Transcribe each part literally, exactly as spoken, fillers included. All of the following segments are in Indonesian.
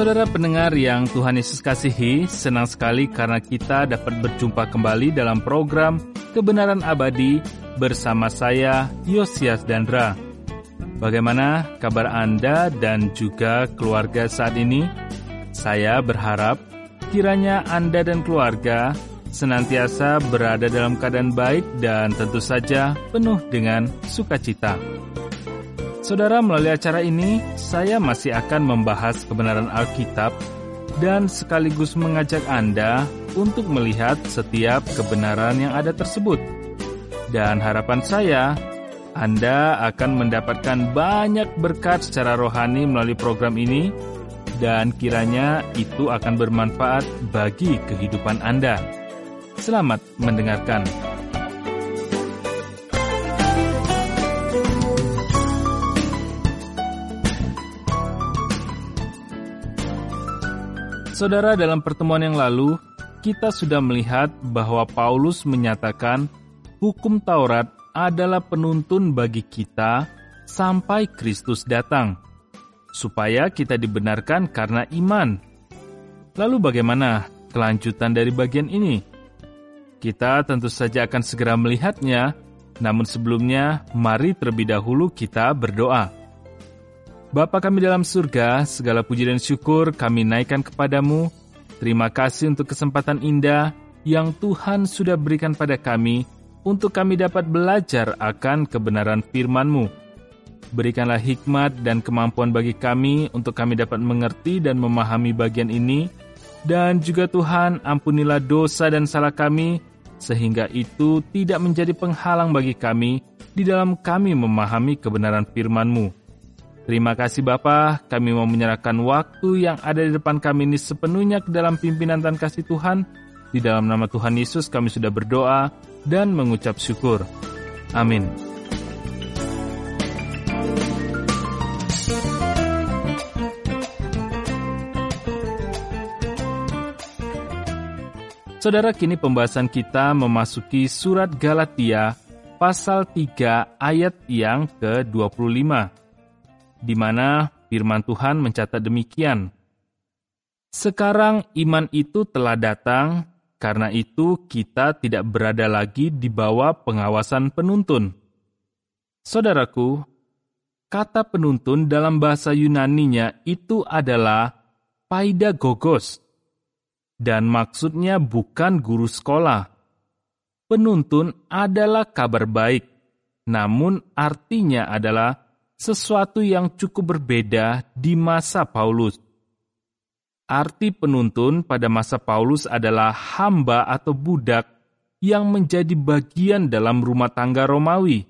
Saudara pendengar yang Tuhan Yesus kasihi, senang sekali karena kita dapat berjumpa kembali dalam program Kebenaran Abadi bersama saya, Yosias Dandra. Bagaimana kabar Anda dan juga keluarga saat ini? Saya berharap kiranya Anda dan keluarga senantiasa berada dalam keadaan baik dan tentu saja penuh dengan sukacita. Saudara, melalui acara ini, saya masih akan membahas kebenaran Alkitab dan sekaligus mengajak Anda untuk melihat setiap kebenaran yang ada tersebut. Dan harapan saya, Anda akan mendapatkan banyak berkat secara rohani melalui program ini, dan kiranya itu akan bermanfaat bagi kehidupan Anda. Selamat mendengarkan. Saudara, dalam pertemuan yang lalu, kita sudah melihat bahwa Paulus menyatakan hukum Taurat adalah penuntun bagi kita sampai Kristus datang, supaya kita dibenarkan karena iman. Lalu bagaimana kelanjutan dari bagian ini? Kita tentu saja akan segera melihatnya, namun sebelumnya, mari terlebih dahulu kita berdoa. Bapa kami dalam surga, segala puji dan syukur kami naikkan kepadamu. Terima kasih untuk kesempatan indah yang Tuhan sudah berikan pada kami untuk kami dapat belajar akan kebenaran firman-Mu. Berikanlah hikmat dan kemampuan bagi kami untuk kami dapat mengerti dan memahami bagian ini. Dan juga Tuhan, ampunilah dosa dan salah kami, sehingga itu tidak menjadi penghalang bagi kami di dalam kami memahami kebenaran firman-Mu. Terima kasih Bapa, kami mau menyerahkan waktu yang ada di depan kami ini sepenuhnya ke dalam pimpinan dan kasih Tuhan. Di dalam nama Tuhan Yesus kami sudah berdoa dan mengucap syukur. Amin. Saudara, kini pembahasan kita memasuki surat Galatia pasal tiga ayat yang ke dua puluh lima. Di mana firman Tuhan mencatat demikian. Sekarang iman itu telah datang, karena itu kita tidak berada lagi di bawah pengawasan penuntun. Saudaraku, kata penuntun dalam bahasa Yunaninya itu adalah paidagogos, dan maksudnya bukan guru sekolah. Penuntun adalah kabar baik, namun artinya adalah sesuatu yang cukup berbeda di masa Paulus. Arti penuntun pada masa Paulus adalah hamba atau budak yang menjadi bagian dalam rumah tangga Romawi.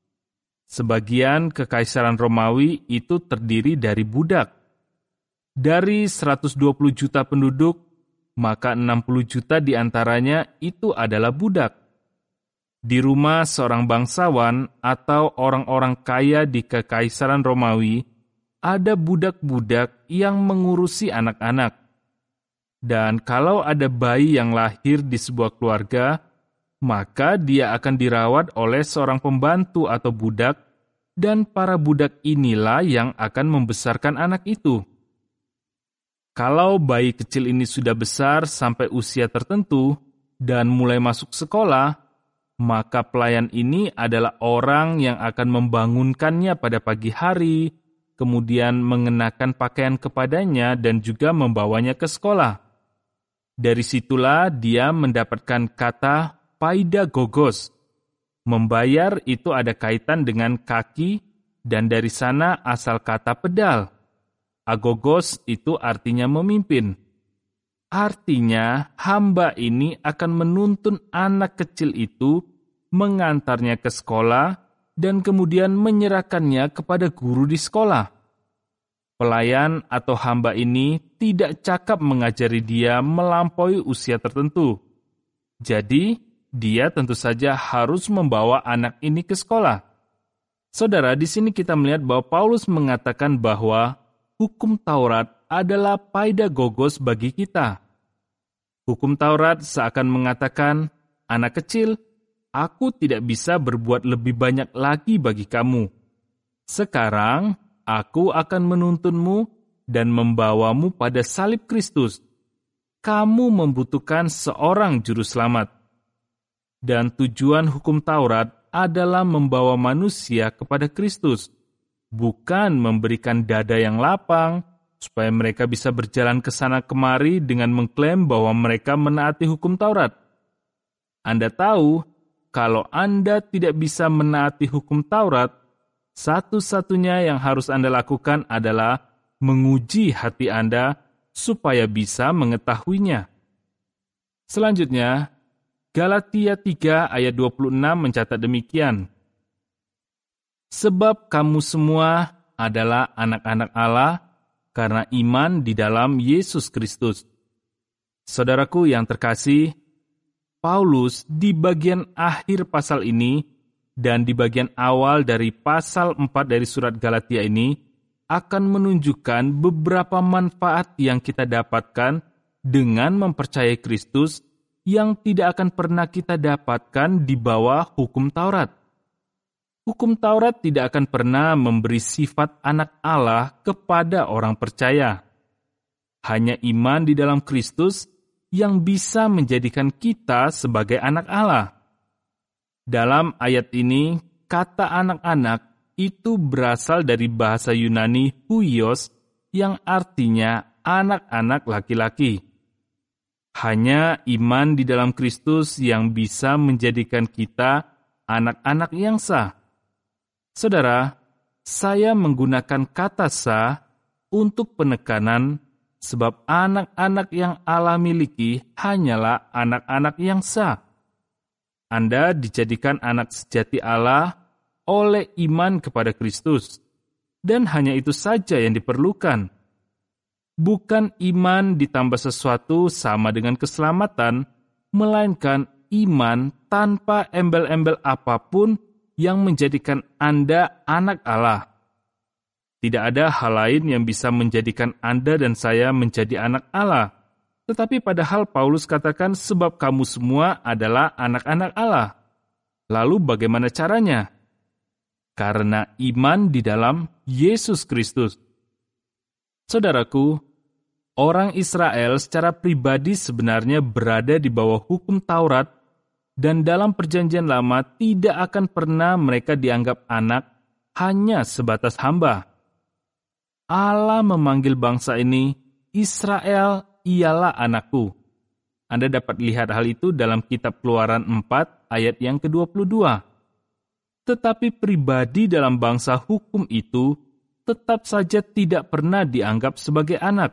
Sebagian kekaisaran Romawi itu terdiri dari budak. Dari seratus dua puluh juta penduduk, maka enam puluh juta diantaranya itu adalah budak. Di rumah seorang bangsawan atau orang-orang kaya di kekaisaran Romawi, ada budak-budak yang mengurusi anak-anak. Dan kalau ada bayi yang lahir di sebuah keluarga, maka dia akan dirawat oleh seorang pembantu atau budak, dan para budak inilah yang akan membesarkan anak itu. Kalau bayi kecil ini sudah besar sampai usia tertentu dan mulai masuk sekolah, maka pelayan ini adalah orang yang akan membangunkannya pada pagi hari, kemudian mengenakan pakaian kepadanya dan juga membawanya ke sekolah. Dari situlah dia mendapatkan kata paidagogos. Membayar itu ada kaitan dengan kaki, dan dari sana asal kata pedal. Agogos itu artinya memimpin. Artinya, hamba ini akan menuntun anak kecil itu, mengantarnya ke sekolah, dan kemudian menyerahkannya kepada guru di sekolah. Pelayan atau hamba ini tidak cakap mengajari dia melampaui usia tertentu. Jadi, dia tentu saja harus membawa anak ini ke sekolah. Saudara, di sini kita melihat bahwa Paulus mengatakan bahwa hukum Taurat adalah paidagogos bagi kita. Hukum Taurat seakan mengatakan, anak kecil, aku tidak bisa berbuat lebih banyak lagi bagi kamu. Sekarang, aku akan menuntunmu dan membawamu pada salib Kristus. Kamu membutuhkan seorang juru selamat. Dan tujuan hukum Taurat adalah membawa manusia kepada Kristus, bukan memberikan dada yang lapang, supaya mereka bisa berjalan ke sana kemari dengan mengklaim bahwa mereka menaati hukum Taurat. Anda tahu, kalau Anda tidak bisa menaati hukum Taurat, satu-satunya yang harus Anda lakukan adalah menguji hati Anda supaya bisa mengetahuinya. Selanjutnya, Galatia tiga ayat dua puluh enam mencatat demikian. Sebab kamu semua adalah anak-anak Allah karena iman di dalam Yesus Kristus. Saudaraku yang terkasih, Paulus di bagian akhir pasal ini dan di bagian awal dari pasal empat dari surat Galatia ini akan menunjukkan beberapa manfaat yang kita dapatkan dengan mempercayai Kristus yang tidak akan pernah kita dapatkan di bawah hukum Taurat. Hukum Taurat tidak akan pernah memberi sifat anak Allah kepada orang percaya. Hanya iman di dalam Kristus yang bisa menjadikan kita sebagai anak Allah. Dalam ayat ini, kata anak-anak itu berasal dari bahasa Yunani huios yang artinya anak-anak laki-laki. Hanya iman di dalam Kristus yang bisa menjadikan kita anak-anak yang sah. Saudara, saya menggunakan kata sah untuk penekanan sebab anak-anak yang Allah miliki hanyalah anak-anak yang sah. Anda dijadikan anak sejati Allah oleh iman kepada Kristus. Dan hanya itu saja yang diperlukan. Bukan iman ditambah sesuatu sama dengan keselamatan, melainkan iman tanpa embel-embel apapun yang menjadikan Anda anak Allah. Tidak ada hal lain yang bisa menjadikan Anda dan saya menjadi anak Allah. Tetapi padahal Paulus katakan sebab kamu semua adalah anak-anak Allah. Lalu bagaimana caranya? Karena iman di dalam Yesus Kristus. Saudaraku, orang Israel secara pribadi sebenarnya berada di bawah hukum Taurat dan dalam perjanjian lama tidak akan pernah mereka dianggap anak, hanya sebatas hamba. Allah memanggil bangsa ini, Israel ialah anakku. Anda dapat lihat hal itu dalam kitab Keluaran empat ayat yang ke dua puluh dua. Tetapi pribadi dalam bangsa hukum itu tetap saja tidak pernah dianggap sebagai anak.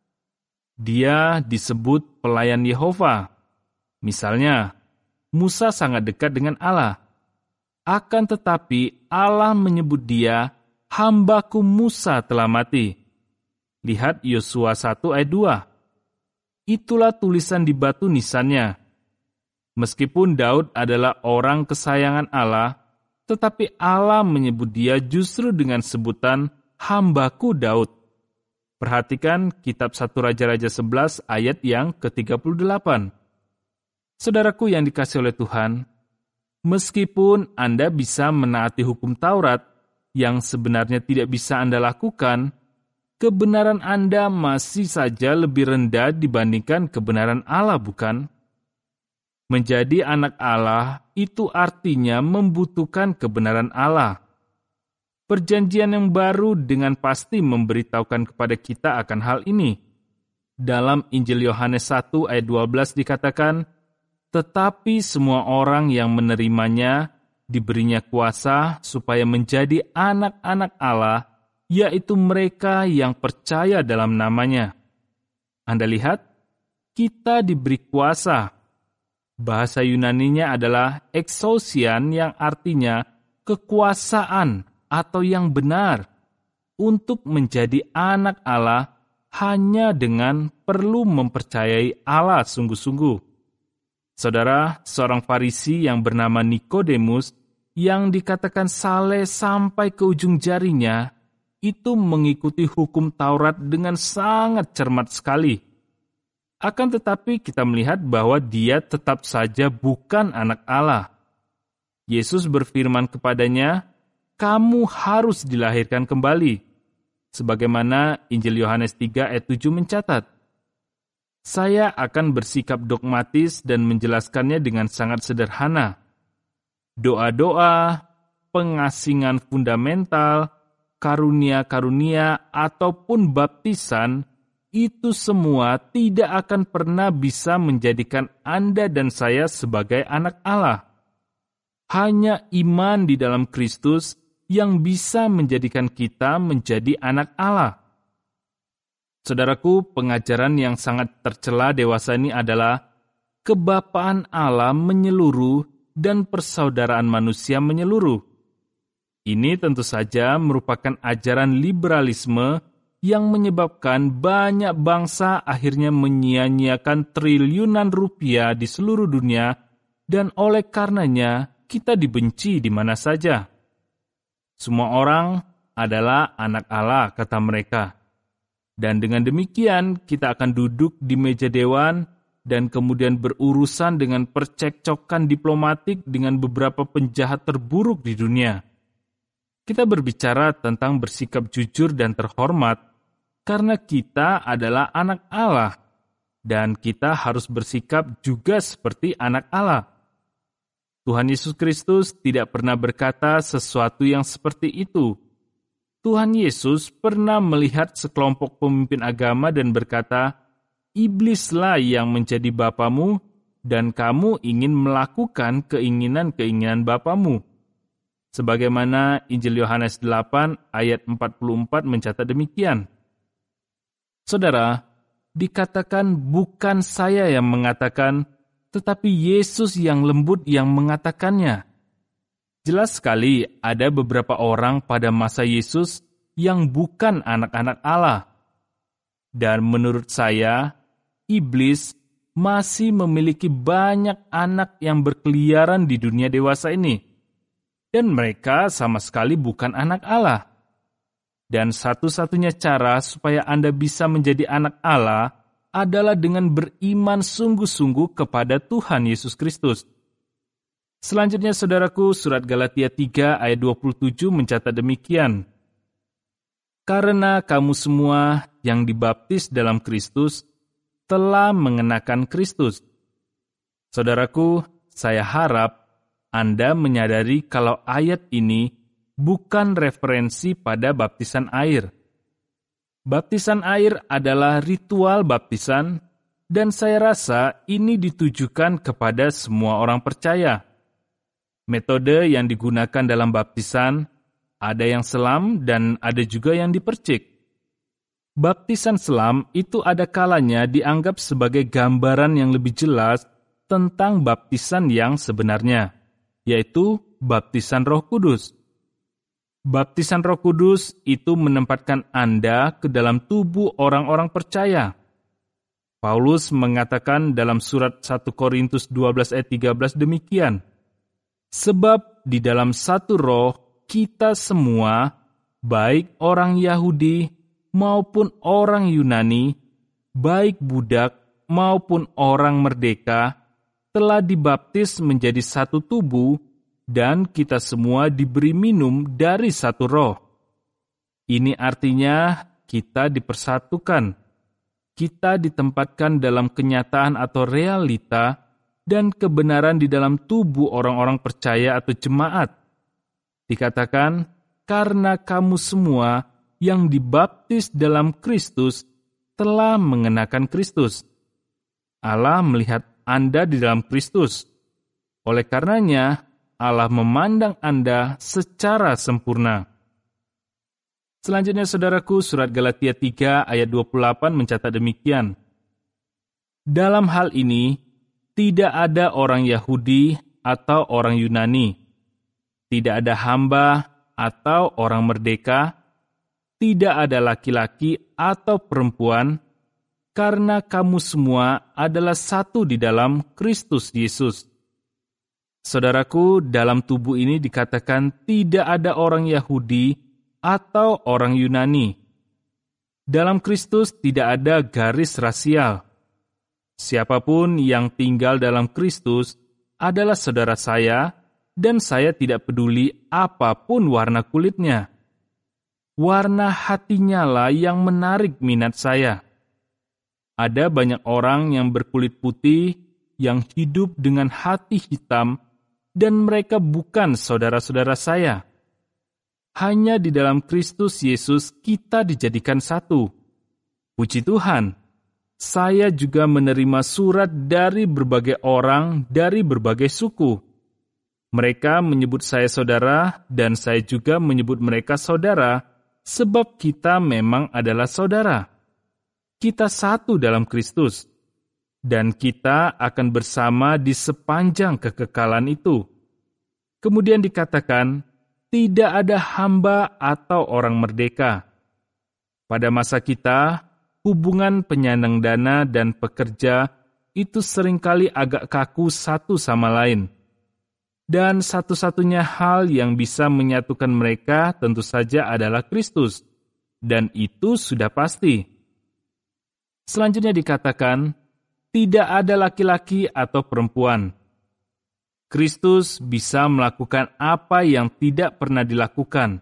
Dia disebut pelayan Yehova. Misalnya, Musa sangat dekat dengan Allah. Akan tetapi Allah menyebut dia, hambaku Musa telah mati. Lihat Yosua satu ayat dua. Itulah tulisan di batu nisannya. Meskipun Daud adalah orang kesayangan Allah, tetapi Allah menyebut dia justru dengan sebutan hambaku Daud. Perhatikan kitab satu Raja-Raja sebelas ayat yang ke tiga puluh delapan. Saudaraku yang dikasihi oleh Tuhan, meskipun Anda bisa menaati hukum Taurat yang sebenarnya tidak bisa Anda lakukan, kebenaran Anda masih saja lebih rendah dibandingkan kebenaran Allah, bukan? Menjadi anak Allah itu artinya membutuhkan kebenaran Allah. Perjanjian yang baru dengan pasti memberitahukan kepada kita akan hal ini. Dalam Injil Yohanes satu ayat dua belas dikatakan, tetapi semua orang yang menerimanya diberinya kuasa supaya menjadi anak-anak Allah, yaitu mereka yang percaya dalam namanya. Anda lihat, kita diberi kuasa. Bahasa Yunaninya adalah exousian yang artinya kekuasaan atau yang benar untuk menjadi anak Allah hanya dengan perlu mempercayai Allah sungguh-sungguh. Saudara, seorang Farisi yang bernama Nikodemus yang dikatakan saleh sampai ke ujung jarinya, itu mengikuti hukum Taurat dengan sangat cermat sekali. Akan tetapi kita melihat bahwa dia tetap saja bukan anak Allah. Yesus berfirman kepadanya, kamu harus dilahirkan kembali. Sebagaimana Injil Yohanes tiga ayat tujuh mencatat, saya akan bersikap dogmatis dan menjelaskannya dengan sangat sederhana. Doa-doa, pengasingan fundamental, karunia-karunia, ataupun baptisan, itu semua tidak akan pernah bisa menjadikan Anda dan saya sebagai anak Allah. Hanya iman di dalam Kristus yang bisa menjadikan kita menjadi anak Allah. Saudaraku, pengajaran yang sangat tercela dewasa ini adalah kebapaan Allah menyeluruh dan persaudaraan manusia menyeluruh. Ini tentu saja merupakan ajaran liberalisme yang menyebabkan banyak bangsa akhirnya menyia-nyiakan triliunan rupiah di seluruh dunia, dan oleh karenanya kita dibenci di mana saja. Semua orang adalah anak Allah, kata mereka. Dan dengan demikian kita akan duduk di meja dewan dan kemudian berurusan dengan percekcokan diplomatik dengan beberapa penjahat terburuk di dunia. Kita berbicara tentang bersikap jujur dan terhormat, karena kita adalah anak Allah, dan kita harus bersikap juga seperti anak Allah. Tuhan Yesus Kristus tidak pernah berkata sesuatu yang seperti itu. Tuhan Yesus pernah melihat sekelompok pemimpin agama dan berkata, "Iblislah yang menjadi bapamu, dan kamu ingin melakukan keinginan-keinginan bapamu." Sebagaimana Injil Yohanes delapan ayat empat puluh empat mencatat demikian. Saudara, dikatakan bukan saya yang mengatakan, tetapi Yesus yang lembut yang mengatakannya. Jelas sekali ada beberapa orang pada masa Yesus yang bukan anak-anak Allah. Dan menurut saya, iblis masih memiliki banyak anak yang berkeliaran di dunia dewasa ini. Dan mereka sama sekali bukan anak Allah. Dan satu-satunya cara supaya Anda bisa menjadi anak Allah adalah dengan beriman sungguh-sungguh kepada Tuhan Yesus Kristus. Selanjutnya, saudaraku, surat Galatia tiga ayat dua puluh tujuh mencatat demikian. Karena kamu semua yang dibaptis dalam Kristus telah mengenakan Kristus. Saudaraku, saya harap Anda menyadari kalau ayat ini bukan referensi pada baptisan air. Baptisan air adalah ritual baptisan, dan saya rasa ini ditujukan kepada semua orang percaya. Metode yang digunakan dalam baptisan, ada yang selam dan ada juga yang dipercik. Baptisan selam itu ada kalanya dianggap sebagai gambaran yang lebih jelas tentang baptisan yang sebenarnya, yaitu baptisan Roh Kudus. Baptisan Roh Kudus itu menempatkan Anda ke dalam tubuh orang-orang percaya. Paulus mengatakan dalam surat satu Korintus dua belas ayat tiga belas demikian, sebab di dalam satu roh kita semua, baik orang Yahudi maupun orang Yunani, baik budak maupun orang merdeka, telah dibaptis menjadi satu tubuh, dan kita semua diberi minum dari satu roh. Ini artinya kita dipersatukan. Kita ditempatkan dalam kenyataan atau realita dan kebenaran di dalam tubuh orang-orang percaya atau jemaat. Dikatakan, karena kamu semua yang dibaptis dalam Kristus telah mengenakan Kristus. Allah melihat Anda di dalam Kristus. Oleh karenanya, Allah memandang Anda secara sempurna. Selanjutnya, saudaraku, surat Galatia tiga ayat dua puluh delapan mencatat demikian. Dalam hal ini, tidak ada orang Yahudi atau orang Yunani, tidak ada hamba atau orang merdeka, tidak ada laki-laki atau perempuan, karena kamu semua adalah satu di dalam Kristus Yesus. Saudaraku, dalam tubuh ini dikatakan tidak ada orang Yahudi atau orang Yunani. Dalam Kristus tidak ada garis rasial. Siapapun yang tinggal dalam Kristus adalah saudara saya, dan saya tidak peduli apapun warna kulitnya. warna hatinya lah yang menarik minat saya. Ada banyak orang yang berkulit putih, yang hidup dengan hati hitam, dan mereka bukan saudara-saudara saya. Hanya di dalam Kristus Yesus kita dijadikan satu. Puji Tuhan, saya juga menerima surat dari berbagai orang dari berbagai suku. Mereka menyebut saya saudara, dan saya juga menyebut mereka saudara, sebab kita memang adalah saudara. Kita satu dalam Kristus, dan kita akan bersama di sepanjang kekekalan itu. Kemudian dikatakan, tidak ada hamba atau orang merdeka. Pada masa kita, hubungan penyandang dana dan pekerja itu seringkali agak kaku satu sama lain. Dan satu-satunya hal yang bisa menyatukan mereka tentu saja adalah Kristus. Dan itu sudah pasti. Selanjutnya dikatakan, tidak ada laki-laki atau perempuan. Kristus bisa melakukan apa yang tidak pernah dilakukan,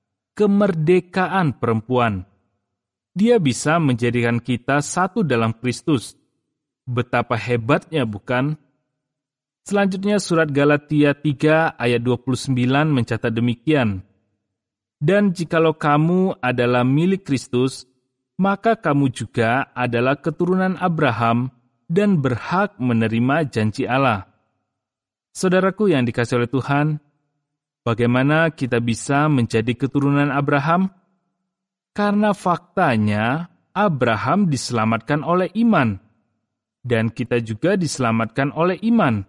kemerdekaan perempuan. Dia bisa menjadikan kita satu dalam Kristus. Betapa hebatnya, bukan? Selanjutnya surat Galatia tiga ayat dua puluh sembilan mencatat demikian. Dan jikalau kamu adalah milik Kristus, maka kamu juga adalah keturunan Abraham dan berhak menerima janji Allah. Saudaraku yang dikasihi oleh Tuhan, bagaimana kita bisa menjadi keturunan Abraham? Karena faktanya, Abraham diselamatkan oleh iman, dan kita juga diselamatkan oleh iman.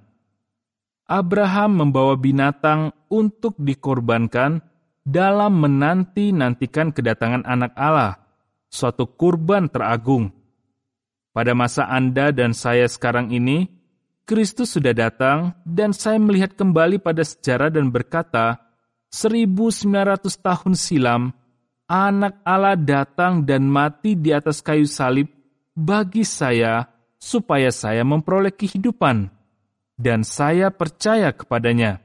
Abraham membawa binatang untuk dikorbankan dalam menanti-nantikan kedatangan anak Allah, suatu kurban teragung. Pada masa Anda dan saya sekarang ini, Kristus sudah datang, dan saya melihat kembali pada sejarah dan berkata, seribu sembilan ratus tahun silam, anak Allah datang dan mati di atas kayu salib bagi saya, supaya saya memperoleh kehidupan, dan saya percaya kepadanya.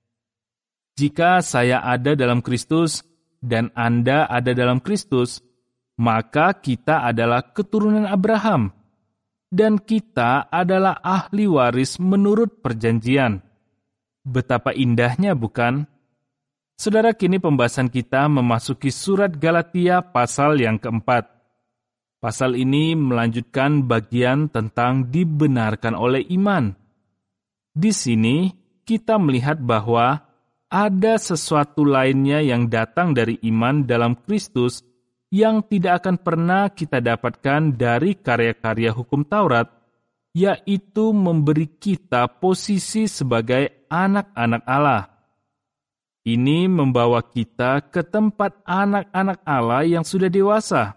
Jika saya ada dalam Kristus, dan Anda ada dalam Kristus, maka kita adalah keturunan Abraham, dan kita adalah ahli waris menurut perjanjian. Betapa indahnya, bukan? Saudara, kini pembahasan kita memasuki surat Galatia pasal yang keempat. Pasal ini melanjutkan bagian tentang dibenarkan oleh iman. Di sini kita melihat bahwa ada sesuatu lainnya yang datang dari iman dalam Kristus yang tidak akan pernah kita dapatkan dari karya-karya hukum Taurat, yaitu memberi kita posisi sebagai anak-anak Allah. Ini membawa kita ke tempat anak-anak Allah yang sudah dewasa.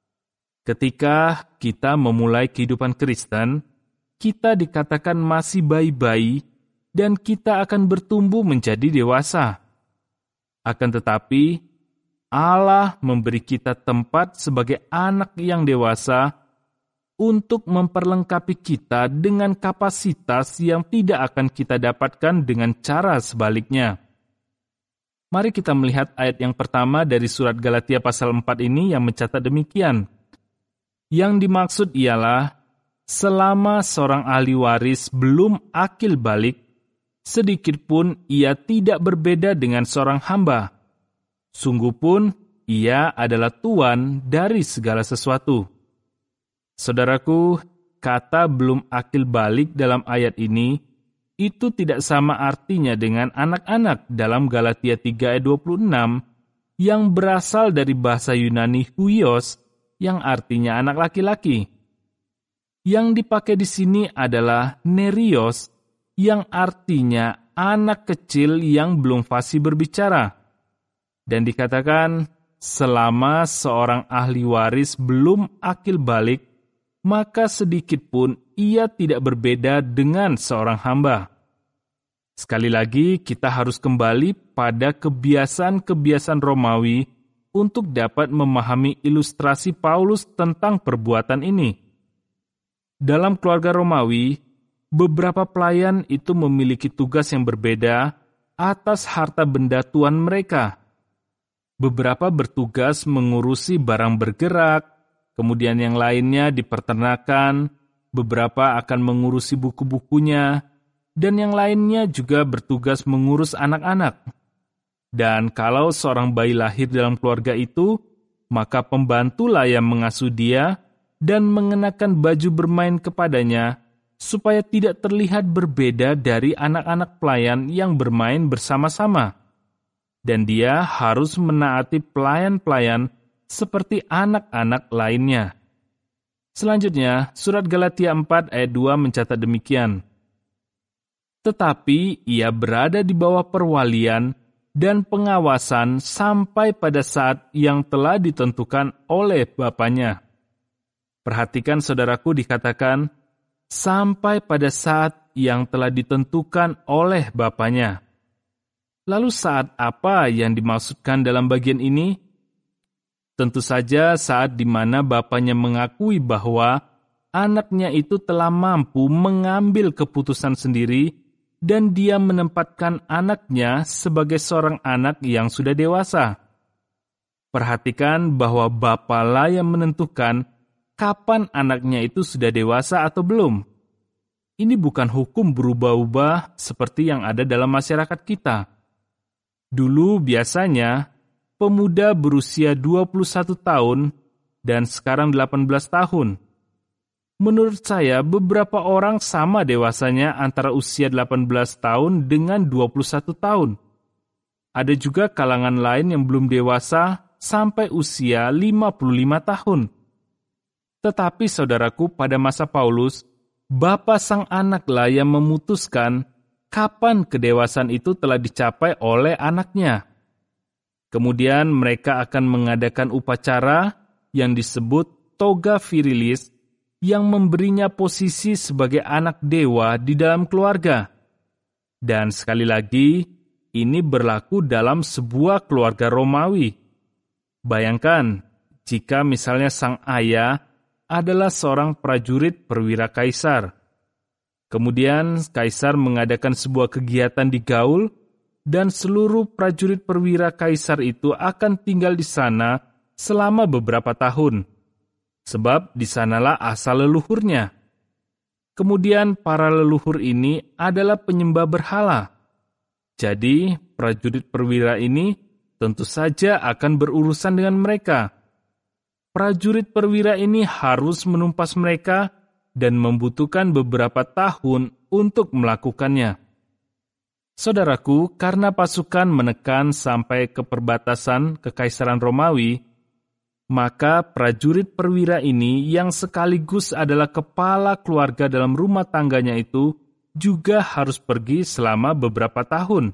Ketika kita memulai kehidupan Kristen, kita dikatakan masih bayi-bayi dan kita akan bertumbuh menjadi dewasa. Akan tetapi, Allah memberi kita tempat sebagai anak yang dewasa untuk memperlengkapi kita dengan kapasitas yang tidak akan kita dapatkan dengan cara sebaliknya. Mari kita melihat ayat yang pertama dari surat Galatia pasal empat ini yang mencatat demikian. Yang dimaksud ialah, selama seorang ahli waris belum akil balik, sedikitpun ia tidak berbeda dengan seorang hamba. Sungguh pun, ia adalah tuan dari segala sesuatu. Saudaraku, kata belum akil balik dalam ayat ini, itu tidak sama artinya dengan anak-anak dalam Galatia tiga ayat dua puluh enam, yang berasal dari bahasa Yunani huios, yang artinya anak laki-laki. Yang dipakai di sini adalah nerios, yang artinya anak kecil yang belum fasih berbicara. Dan dikatakan, selama seorang ahli waris belum akil balik, maka sedikit pun ia tidak berbeda dengan seorang hamba. Sekali lagi, kita harus kembali pada kebiasaan-kebiasaan Romawi untuk dapat memahami ilustrasi Paulus tentang perbuatan ini. Dalam keluarga Romawi, beberapa pelayan itu memiliki tugas yang berbeda atas harta benda tuan mereka. Beberapa bertugas mengurusi barang bergerak, kemudian yang lainnya di peternakan, beberapa akan mengurusi buku-bukunya, dan yang lainnya juga bertugas mengurus anak-anak. Dan kalau seorang bayi lahir dalam keluarga itu, maka pembantulah yang mengasuh dia dan mengenakan baju bermain kepadanya, supaya tidak terlihat berbeda dari anak-anak pelayan yang bermain bersama-sama. Dan dia harus menaati pelayan-pelayan seperti anak-anak lainnya. Selanjutnya, surat Galatia empat ayat dua mencatat demikian. Tetapi ia berada di bawah perwalian dan pengawasan sampai pada saat yang telah ditentukan oleh Bapaknya. Perhatikan saudaraku, dikatakan, sampai pada saat yang telah ditentukan oleh Bapaknya. Lalu saat apa yang dimaksudkan dalam bagian ini? Tentu saja saat di mana bapaknya mengakui bahwa anaknya itu telah mampu mengambil keputusan sendiri dan dia menempatkan anaknya sebagai seorang anak yang sudah dewasa. Perhatikan bahwa bapalah yang menentukan kapan anaknya itu sudah dewasa atau belum. Ini bukan hukum berubah-ubah seperti yang ada dalam masyarakat kita. Dulu biasanya pemuda berusia dua puluh satu tahun dan sekarang delapan belas tahun. Menurut saya beberapa orang sama dewasanya antara usia delapan belas tahun dengan dua puluh satu tahun. Ada juga kalangan lain yang belum dewasa sampai usia lima puluh lima tahun. Tetapi saudaraku, pada masa Paulus, bapa sang anaklah yang memutuskan kapan kedewasaan itu telah dicapai oleh anaknya. Kemudian mereka akan mengadakan upacara yang disebut toga virilis yang memberinya posisi sebagai anak dewa di dalam keluarga. Dan sekali lagi, ini berlaku dalam sebuah keluarga Romawi. Bayangkan, jika misalnya sang ayah adalah seorang prajurit perwira kaisar. Kemudian kaisar mengadakan sebuah kegiatan di Gaul, dan seluruh prajurit perwira kaisar itu akan tinggal di sana selama beberapa tahun. Sebab di sanalah asal leluhurnya. Kemudian para leluhur ini adalah penyembah berhala. Jadi prajurit perwira ini tentu saja akan berurusan dengan mereka. Prajurit perwira ini harus menumpas mereka dan membutuhkan beberapa tahun untuk melakukannya. Saudaraku, karena pasukan menekan sampai ke perbatasan Kekaisaran Romawi, maka prajurit perwira ini yang sekaligus adalah kepala keluarga dalam rumah tangganya itu juga harus pergi selama beberapa tahun.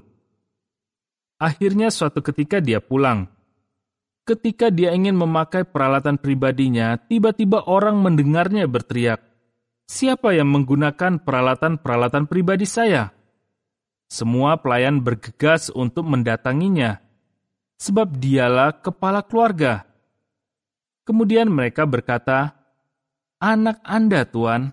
Akhirnya suatu ketika dia pulang. Ketika dia ingin memakai peralatan pribadinya, tiba-tiba orang mendengarnya berteriak, "Siapa yang menggunakan peralatan-peralatan pribadi saya?" Semua pelayan bergegas untuk mendatanginya, sebab dialah kepala keluarga. Kemudian mereka berkata, "Anak Anda, Tuan."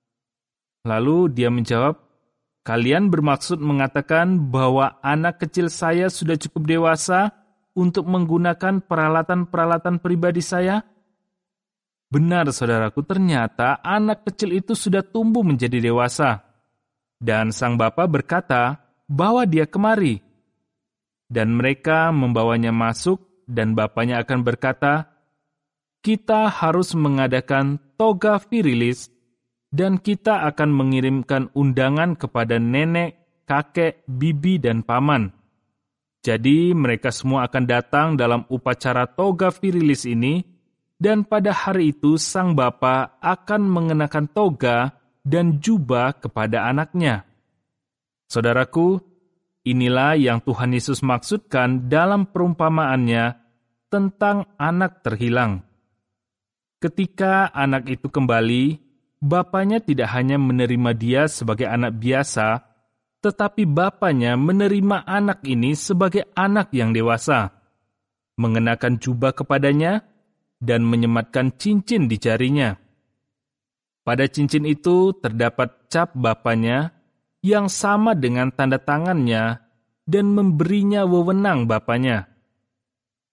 Lalu dia menjawab, "Kalian bermaksud mengatakan bahwa anak kecil saya sudah cukup dewasa untuk menggunakan peralatan-peralatan pribadi saya?" Benar, saudaraku, ternyata anak kecil itu sudah tumbuh menjadi dewasa. Dan sang bapa berkata, "Bawa dia kemari." Dan mereka membawanya masuk, dan bapaknya akan berkata, "Kita harus mengadakan toga virilis, dan kita akan mengirimkan undangan kepada nenek, kakek, bibi, dan paman." Jadi mereka semua akan datang dalam upacara toga virilis ini, dan pada hari itu sang bapa akan mengenakan toga dan jubah kepada anaknya. Saudaraku, inilah yang Tuhan Yesus maksudkan dalam perumpamaannya tentang anak terhilang. Ketika anak itu kembali, bapaknya tidak hanya menerima dia sebagai anak biasa, tetapi bapaknya menerima anak ini sebagai anak yang dewasa, mengenakan jubah kepadanya, dan menyematkan cincin di jarinya. Pada cincin itu terdapat cap bapaknya yang sama dengan tanda tangannya dan memberinya wewenang bapaknya.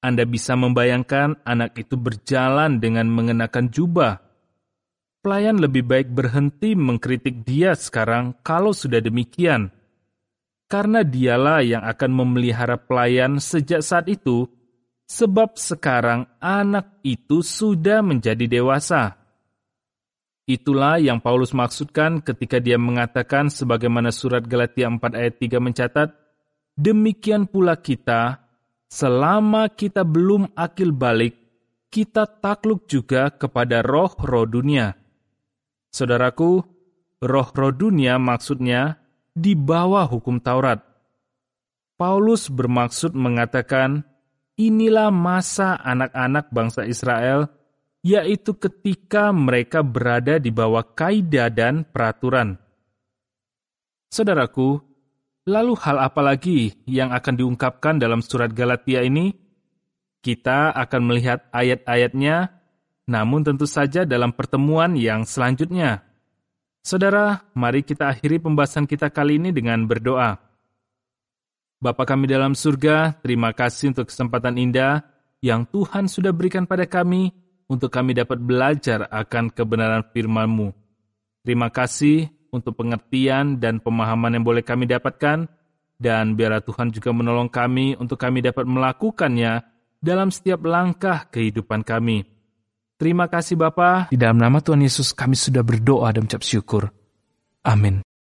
Anda bisa membayangkan anak itu berjalan dengan mengenakan jubah. Pelayan lebih baik berhenti mengkritik dia sekarang kalau sudah demikian. Karena dialah yang akan memelihara pelayan sejak saat itu, sebab sekarang anak itu sudah menjadi dewasa. Itulah yang Paulus maksudkan ketika dia mengatakan sebagaimana surat Galatia empat ayat tiga mencatat, demikian pula kita, selama kita belum akil balik, kita takluk juga kepada roh-roh dunia. Saudaraku, roh-roh dunia maksudnya di bawah hukum Taurat. Paulus bermaksud mengatakan, inilah masa anak-anak bangsa Israel, yaitu ketika mereka berada di bawah kaidah dan peraturan. Saudaraku, lalu hal apa lagi yang akan diungkapkan dalam surat Galatia ini? Kita akan melihat ayat-ayatnya, namun tentu saja dalam pertemuan yang selanjutnya. Saudara, mari kita akhiri pembahasan kita kali ini dengan berdoa. Bapa kami dalam surga, terima kasih untuk kesempatan indah yang Tuhan sudah berikan pada kami untuk kami dapat belajar akan kebenaran firman-Mu. Terima kasih untuk pengertian dan pemahaman yang boleh kami dapatkan, dan biarlah Tuhan juga menolong kami untuk kami dapat melakukannya dalam setiap langkah kehidupan kami. Terima kasih Bapa. Di dalam nama Tuhan Yesus kami sudah berdoa dan mengucap syukur. Amin.